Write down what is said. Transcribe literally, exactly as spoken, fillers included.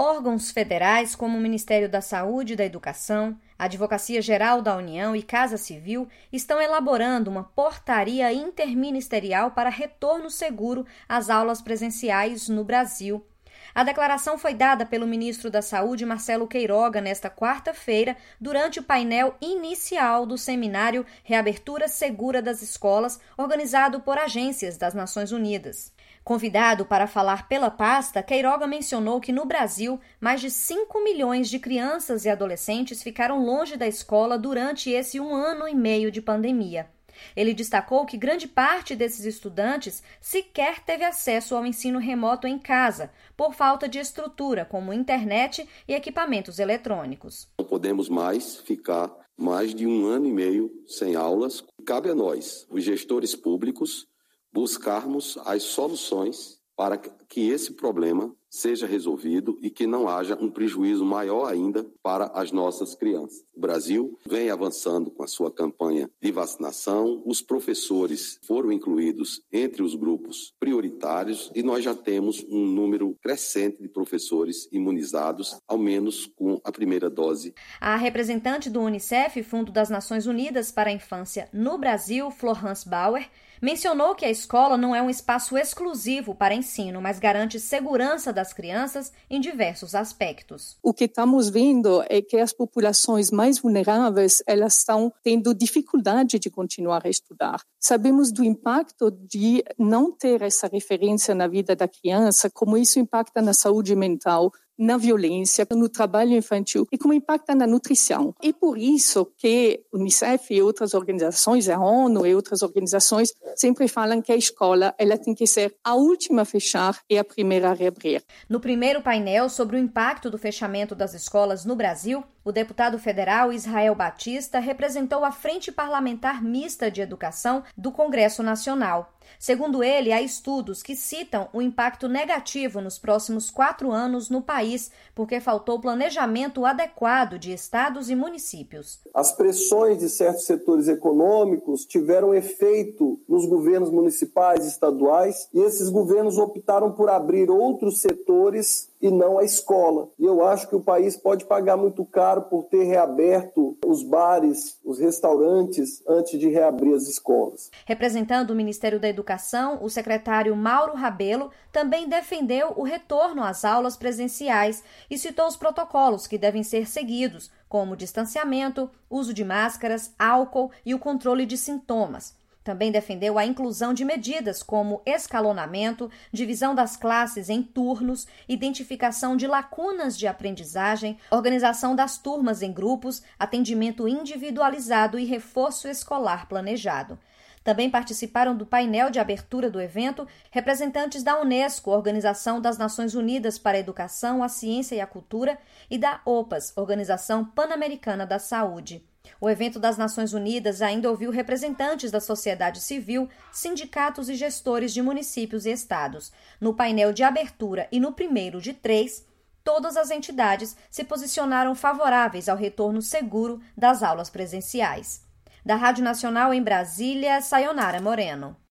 Órgãos federais como o Ministério da Saúde e da Educação, a Advocacia Geral da União e Casa Civil estão elaborando uma portaria interministerial para retorno seguro às aulas presenciais no Brasil. A declaração foi dada pelo ministro da Saúde, Marcelo Queiroga, nesta quarta-feira, durante o painel inicial do seminário Reabertura Segura das Escolas, organizado por agências das Nações Unidas. Convidado para falar pela pasta, Queiroga mencionou que no Brasil, mais de cinco milhões de crianças e adolescentes ficaram longe da escola durante esse um ano e meio de pandemia. Ele destacou que grande parte desses estudantes sequer teve acesso ao ensino remoto em casa, por falta de estrutura, como internet e equipamentos eletrônicos. Não podemos mais ficar mais de um ano e meio sem aulas. Cabe a nós, os gestores públicos, buscarmos as soluções para que esse problema seja resolvido e que não haja um prejuízo maior ainda para as nossas crianças. O Brasil vem avançando com a sua campanha de vacinação, os professores foram incluídos entre os grupos prioritários e nós já temos um número crescente de professores imunizados, ao menos com a primeira dose. A representante do Unicef, Fundo das Nações Unidas para a Infância no Brasil, Florence Bauer, mencionou que a escola não é um espaço exclusivo para ensino, mas garante segurança das crianças em diversos aspectos. O que estamos vendo é que as populações mais vulneráveis, elas estão tendo dificuldade de continuar a estudar. Sabemos do impacto de não ter essa referência na vida da criança, como isso impacta na saúde mental, na violência, no trabalho infantil e como impacta na nutrição. E por isso que o Unicef e outras organizações, a ONU e outras organizações, sempre falam que a escola ela tem que ser a última a fechar e a primeira a reabrir. No primeiro painel sobre o impacto do fechamento das escolas no Brasil, o deputado federal Israel Batista representou a Frente Parlamentar Mista de Educação do Congresso Nacional. Segundo ele, há estudos que citam o impacto negativo nos próximos quatro anos no país, porque faltou planejamento adequado de estados e municípios. As pressões de certos setores econômicos tiveram efeito nos governos municipais e estaduais, e esses governos optaram por abrir outros setores e não a escola. E eu acho que o país pode pagar muito caro por ter reaberto os bares, os restaurantes, antes de reabrir as escolas. Representando o Ministério da Educação, o secretário Mauro Rabelo também defendeu o retorno às aulas presenciais e citou os protocolos que devem ser seguidos, como distanciamento, uso de máscaras, álcool e o controle de sintomas. Também defendeu a inclusão de medidas como escalonamento, divisão das classes em turnos, identificação de lacunas de aprendizagem, organização das turmas em grupos, atendimento individualizado e reforço escolar planejado. Também participaram do painel de abertura do evento representantes da Unesco, Organização das Nações Unidas para a Educação, a Ciência e a Cultura, e da OPAS, Organização Pan-Americana da Saúde. O evento das Nações Unidas ainda ouviu representantes da sociedade civil, sindicatos e gestores de municípios e estados. No painel de abertura e no primeiro de três, todas as entidades se posicionaram favoráveis ao retorno seguro das aulas presenciais. Da Rádio Nacional em Brasília, Sayonara Moreno.